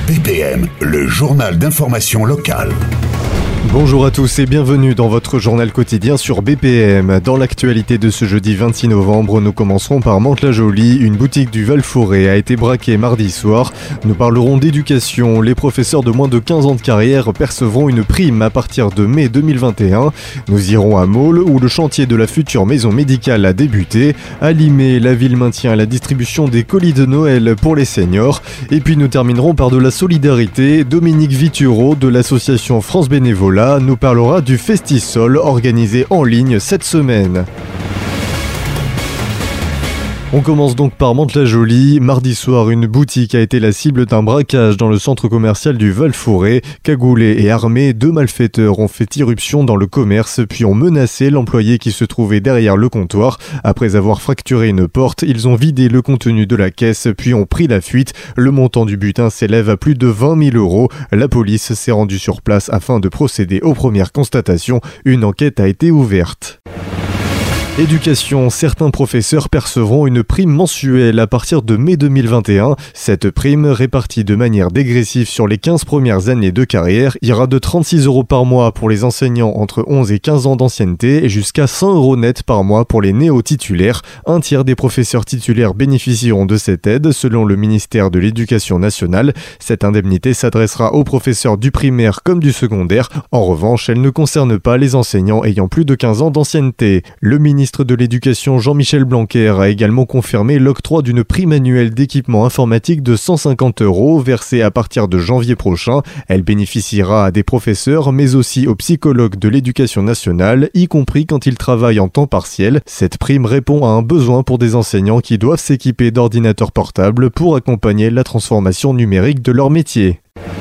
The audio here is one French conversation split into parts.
BPM, le journal d'information locale. Bonjour à tous et bienvenue dans votre journal quotidien sur BPM. Dans l'actualité de ce jeudi 26 novembre, nous commencerons par Mantes-la-Jolie. Une boutique du Val-Forêt a été braquée mardi soir. Nous parlerons d'éducation. Les professeurs de moins de 15 ans de carrière percevront une prime à partir de mai 2021. Nous irons à Maule où le chantier de la future maison médicale a débuté. À Limay, la ville maintient la distribution des colis de Noël pour les seniors. Et puis nous terminerons par de la solidarité. Dominique Vituro de l'association France Bénévolat nous parlera du Festisol organisé en ligne cette semaine. On commence donc par Mantes-la-Jolie. Mardi soir, une boutique a été la cible d'un braquage dans le centre commercial du Val-Forêt. Cagoulés et armés, 2 malfaiteurs ont fait irruption dans le commerce puis ont menacé l'employé qui se trouvait derrière le comptoir. Après avoir fracturé une porte, ils ont vidé le contenu de la caisse puis ont pris la fuite. Le montant du butin s'élève à plus de 20 000 €. La police s'est rendue sur place afin de procéder aux premières constatations. Une enquête a été ouverte. Éducation, certains professeurs percevront une prime mensuelle à partir de mai 2021. Cette prime, répartie de manière dégressive sur les 15 premières années de carrière, ira de 36 € par mois pour les enseignants entre 11 et 15 ans d'ancienneté et jusqu'à 100 € net par mois pour les néo-titulaires. Un tiers des professeurs titulaires bénéficieront de cette aide, selon le ministère de l'Éducation nationale. Cette indemnité s'adressera aux professeurs du primaire comme du secondaire. En revanche, elle ne concerne pas les enseignants ayant plus de 15 ans d'ancienneté. Le ministre de l'Éducation Jean-Michel Blanquer a également confirmé l'octroi d'une prime annuelle d'équipement informatique de 150 € versée à partir de janvier prochain. Elle bénéficiera à des professeurs mais aussi aux psychologues de l'Éducation nationale, y compris quand ils travaillent en temps partiel. Cette prime répond à un besoin pour des enseignants qui doivent s'équiper d'ordinateurs portables pour accompagner la transformation numérique de leur métier.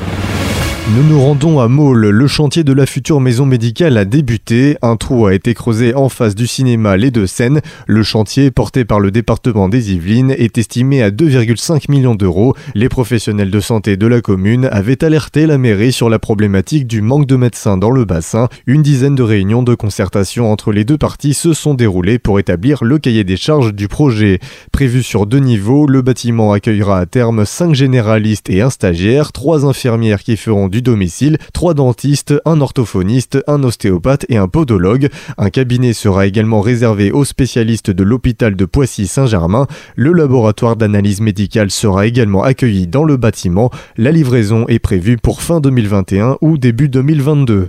Nous nous rendons à Maule. Le chantier de la future maison médicale a débuté. Un trou a été creusé en face du cinéma Les Deux Seines. Le chantier, porté par le département des Yvelines, est estimé à 2,5 millions €. Les professionnels de santé de la commune avaient alerté la mairie sur la problématique du manque de médecins dans le bassin. Une dizaine de réunions de concertation entre les deux parties se sont déroulées pour établir le cahier des charges du projet. Prévu sur 2 niveaux, le bâtiment accueillera à terme 5 généralistes et un stagiaire, 3 infirmières qui feront du domicile, 3 dentistes, un orthophoniste, un ostéopathe et un podologue. Un cabinet sera également réservé aux spécialistes de l'hôpital de Poissy-Saint-Germain. Le laboratoire d'analyse médicale sera également accueilli dans le bâtiment. La livraison est prévue pour fin 2021 ou début 2022.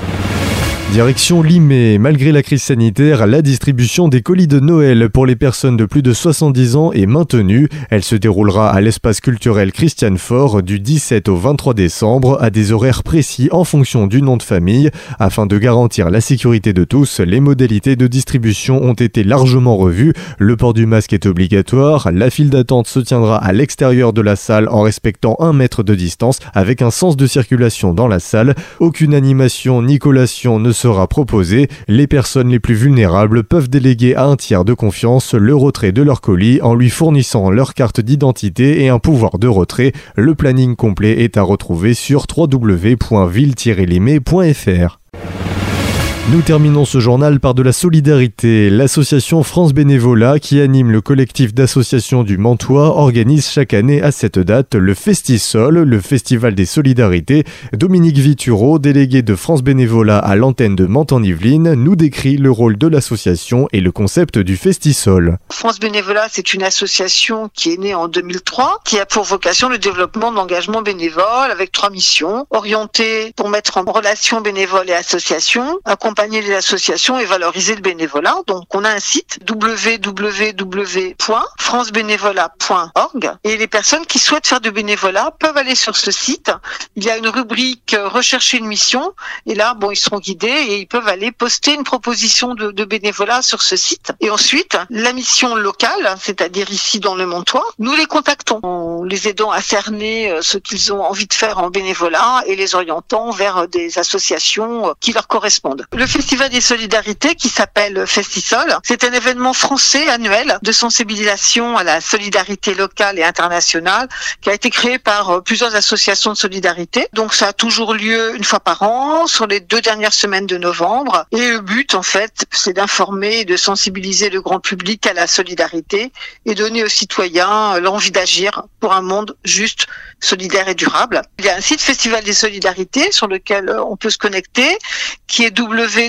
Direction Limay. Malgré la crise sanitaire, la distribution des colis de Noël pour les personnes de plus de 70 ans est maintenue. Elle se déroulera à l'espace culturel Christiane Faure du 17 au 23 décembre à des horaires précis en fonction du nom de famille. Afin de garantir la sécurité de tous, les modalités de distribution ont été largement revues. Le port du masque est obligatoire. La file d'attente se tiendra à l'extérieur de la salle en respectant 1 mètre de distance avec un sens de circulation dans la salle. Aucune animation ni collation ne sera proposé. Les personnes les plus vulnérables peuvent déléguer à un tiers de confiance le retrait de leur colis en lui fournissant leur carte d'identité et un pouvoir de retrait. Le planning complet est à retrouver sur www.ville-limay.fr. Nous terminons ce journal par de la solidarité. L'association France Bénévolat, qui anime le collectif d'associations du Mantois, organise chaque année à cette date le Festisol, le festival des solidarités. Dominique Vituro, délégué de France Bénévolat à l'antenne de Mantes en Yvelines, nous décrit le rôle de l'association et le concept du Festisol. France Bénévolat, c'est une association qui est née en 2003, qui a pour vocation le développement d'engagement bénévole avec 3 missions. Orientée pour mettre en relation bénévoles et associations, accompagner les associations et valoriser le bénévolat. Donc on a un site www.francebénévolat.org et les personnes qui souhaitent faire du bénévolat peuvent aller sur ce site. Il y a une rubrique rechercher une mission et là ils seront guidés et ils peuvent aller poster une proposition de bénévolat sur ce site. Et ensuite la mission locale, c'est-à-dire ici dans le Montois, nous les contactons en les aidant à cerner ce qu'ils ont envie de faire en bénévolat et les orientant vers des associations qui leur correspondent. Le le Festival des Solidarités qui s'appelle Festisol. C'est un événement français annuel de sensibilisation à la solidarité locale et internationale qui a été créé par plusieurs associations de solidarité. Donc ça a toujours lieu une fois par an, sur les 2 dernières semaines de novembre. Et le but, en fait, c'est d'informer et de sensibiliser le grand public à la solidarité et donner aux citoyens l'envie d'agir pour un monde juste, solidaire et durable. Il y a un site Festival des Solidarités sur lequel on peut se connecter, qui est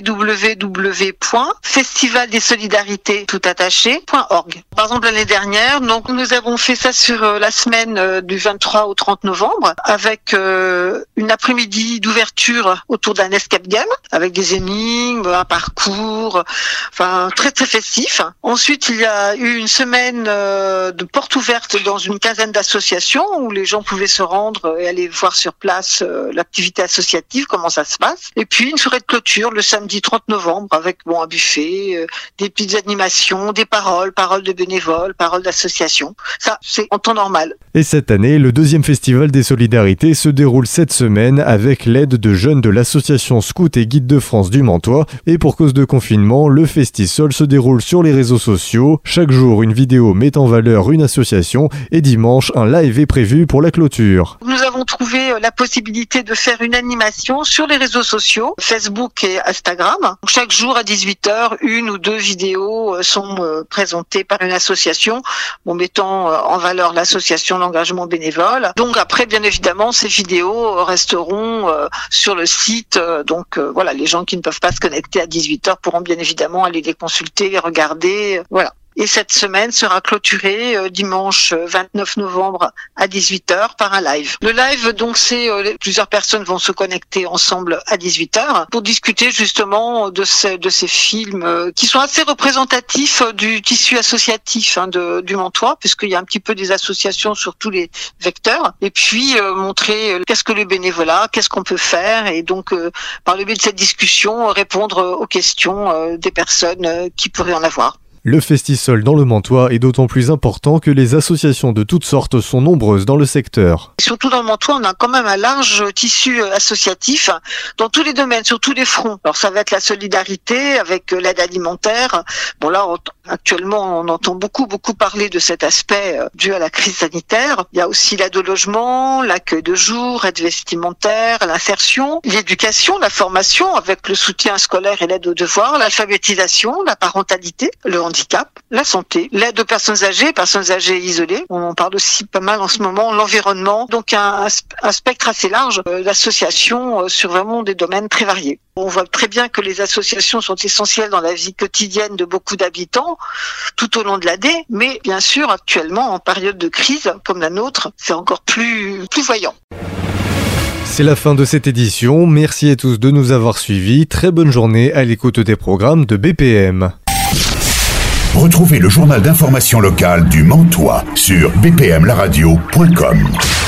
www.festivaldesolidarités.org. Par exemple, l'année dernière, donc nous avons fait ça sur la semaine du 23 au 30 novembre avec une après-midi d'ouverture autour d'un escape game avec des énigmes, un parcours, enfin très très festif. Ensuite, il y a eu une semaine de porte ouverte dans une quinzaine d'associations où les gens pouvaient se rendre et aller voir sur place l'activité associative, comment ça se passe. Et puis une soirée de clôture le samedi 30 novembre avec un buffet, des petites animations, des paroles de bénévoles, paroles d'associations. Ça, c'est en temps normal. Et cette année, le 2e Festival des Solidarités se déroule cette semaine avec l'aide de jeunes de l'association Scout et Guide de France du Mantois. Et pour cause de confinement, le Festisol se déroule sur les réseaux sociaux. Chaque jour, une vidéo met en valeur une association et dimanche, un live est prévu pour la clôture. Nous avons trouvé la possibilité de faire une animation sur les réseaux sociaux, Facebook et Instagram. Chaque jour à 18h, 1 ou 2 vidéos sont présentées par une association, mettant en valeur l'association d'engagement bénévole. Donc après, bien évidemment, ces vidéos resteront sur le site. Donc voilà, les gens qui ne peuvent pas se connecter à 18h pourront bien évidemment aller les consulter, les regarder. Voilà. Et cette semaine sera clôturée dimanche 29 novembre à 18h par un live. Le live, donc, c'est plusieurs personnes vont se connecter ensemble à 18h pour discuter justement de ces films qui sont assez représentatifs du tissu associatif du Mantois, puisqu'il y a un petit peu des associations sur tous les vecteurs. Et puis montrer qu'est-ce que le bénévolat, qu'est-ce qu'on peut faire, et donc par le biais de cette discussion répondre aux questions des personnes qui pourraient en avoir. Le Festisol dans le Mantois est d'autant plus important que les associations de toutes sortes sont nombreuses dans le secteur. Surtout dans le Mantois, on a quand même un large tissu associatif dans tous les domaines, sur tous les fronts. Alors ça va être la solidarité avec l'aide alimentaire. Bon là, actuellement, on entend beaucoup parler de cet aspect dû à la crise sanitaire. Il y a aussi l'aide au logement, l'accueil de jour, aide vestimentaire, l'insertion, l'éducation, la formation avec le soutien scolaire et l'aide aux devoirs, l'alphabétisation, la parentalité, le handicap, la santé, l'aide aux personnes âgées isolées. On en parle aussi pas mal en ce moment, l'environnement. Donc un spectre assez large d'associations sur vraiment des domaines très variés. On voit très bien que les associations sont essentielles dans la vie quotidienne de beaucoup d'habitants tout au long de l'année, mais bien sûr actuellement en période de crise comme la nôtre, c'est encore plus voyant. C'est la fin de cette édition. Merci à tous de nous avoir suivis. Très bonne journée à l'écoute des programmes de BPM. Retrouvez le journal d'information locale du Mantois sur bpmlaradio.com.